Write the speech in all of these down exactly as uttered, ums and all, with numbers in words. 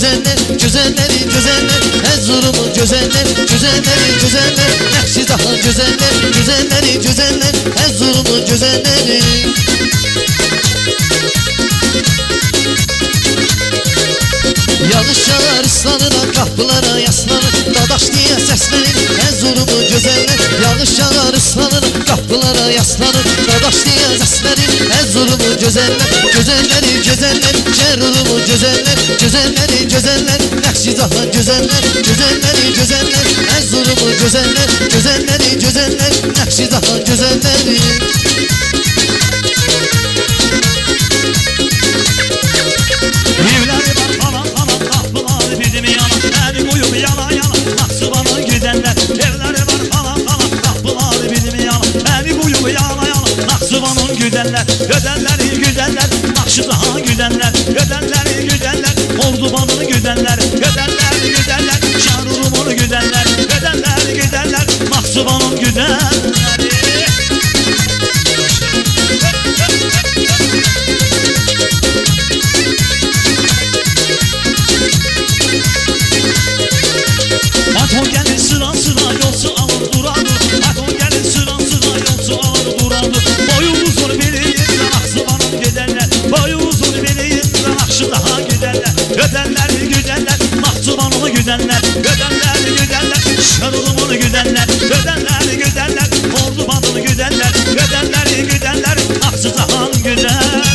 güzeller, güzelleri güzeller, Erzurumun güzeller, güzelleri güzeller, Nakşizahan güzeller, güzelleri güzeller, Erzurumun güzelleri. Yağış yağar ıslanır, kapılara yaslanır, dadaş diye seslenir Erzurumun güzeller. Yağış yağar ıslanır, kapılara yaslanır, dadaş diye seslenir Erzurumun güzeller, güzelleri güzeller, Şerrurumun güzeller, güzelleri güzeller, Nakşizahan güzeller, güzelleri güzeller, Erzurumun güzeller, güzelleri güzeller, Nakşizahan güzelleri. Evleri var falan falan, kapıları bizim yana, beni koyup yana yana, Nakşivan'ın güzeller. Evleri var falan falan, kapıları bizim yana, beni koyup yana yana, Nakşivan'ın güzeller. Gözelleri güzeller, Nakşizahan güzeller, gözelleri güzeller, Orduban'ın güzeller, gözelleri güzeller, Şerrurumun güzeller, gözelleri güzeller, Nakşivan'ın güzelleri. Aton gelir sıra sıra yolcu alır duradı, Aton gelir sıra sıra yolcu alır duradı. Boyu uzun bileyim Nakşivan'ın güzeller, boyu uzun bileyim Nakşizahan güzeller, gözelleri güzeller, Nakşivan'ın güzeller, gözelleri güzeller, Şerrurumun güzeller, gözelleri güzeller, Orduban'ın güzeller, gözelleri güzeller, Nakşizahan güzeller.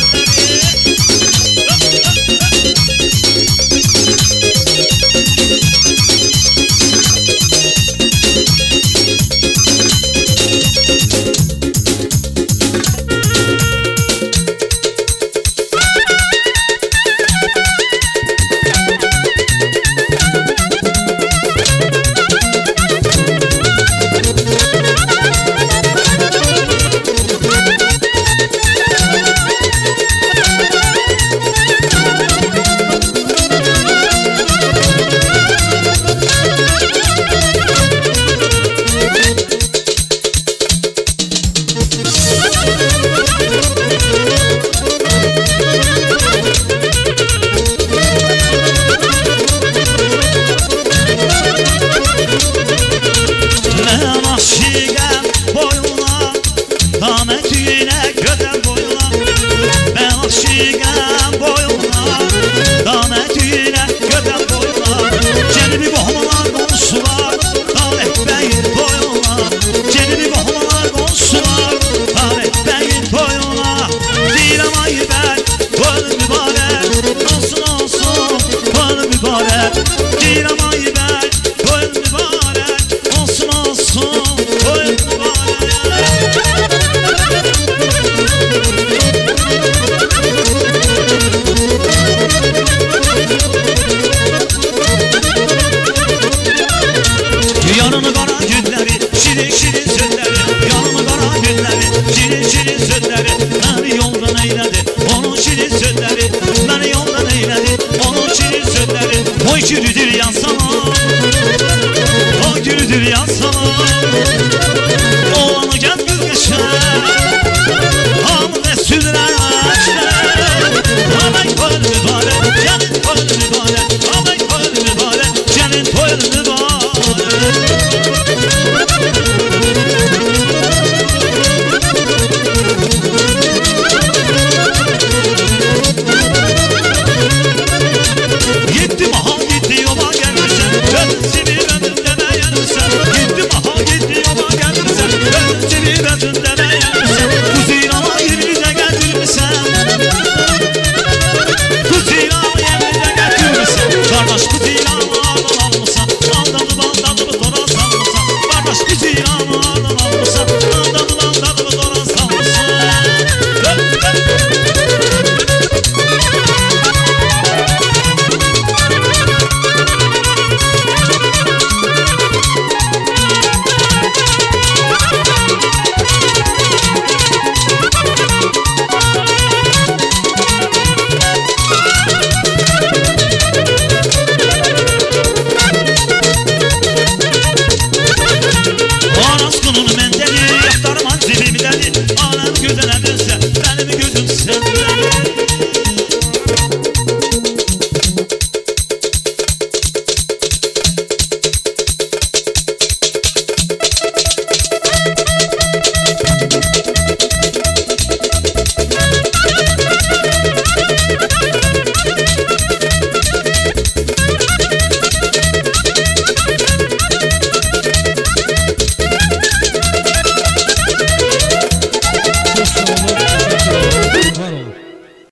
Yanımı kara günleri, şirin şirin sözleri, yanımı kara günleri, şirin şirin sözleri, beni yoldan eyledi, onun şirin sözleri, beni yoldan eyledi, onun şirin sözleri, boy çürüdür yansın.